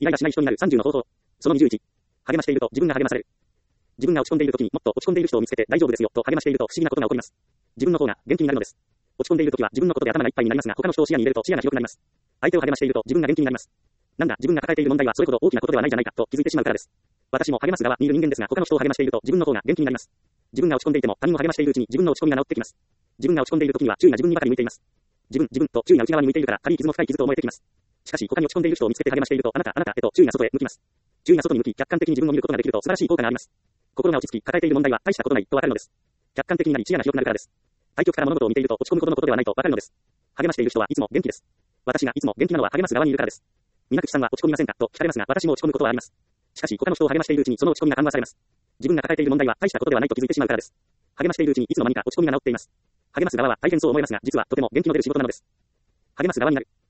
イライラしない人になる30の方法。その21。励ましていると自分が励まされる。自分が落ち込んでいるときにもっと落ち込んでいる人を見つけて大丈夫ですよと励ましていると不思議なことが起こります。自分の方が元気になるのです。落ち込んでいるときは自分のことで頭がいっぱいになりますが、他の人を視野に入れると視野が広くなります。相手を励ましていると自分が元気になります。なんだ、自分が抱えている問題はそれほど大きなことではないじゃないかと気づいてしまうからです。私も励ます側にいる人間ですが、他の人を励ましていると自分の方が元気になります。自分が落ち込んでいても他人を励ましているうちに自分の落ち込みが治ってきます。自分が落ち込んでいるときには注意が自分にばかり向いています。自分と注意が内側に向いているから軽い傷も深い傷と思えてきます。しかし他に落ち込んでいる人を見つけて励ましているとあなたと注意が外へ向きます。注意が外に向き客観的に自分を見ることができると素晴らしい効果があります。心が落ち着き抱えている問題は大したことないとわかるのです。客観的になり視野が広くなるからです。対極から物事を見ていると落ち込むほどのことではないとわかるのです。励ましている人はいつも元気です。私がいつも元気なのは励ます側にいるからです。皆口さんは落ち込みませんかと聞かれますが、私も落ち込むことはあります。しかし他の人を励ましているうちにその落ち込みが緩和されます。自分が抱えている問題は大したことではないと気づいてしまうからです。励ましているうちにいつの間にか落ち込みが治っています。励ます側は大変そう思いますが、実はとても元気の出る仕事なのです。励ます側になる。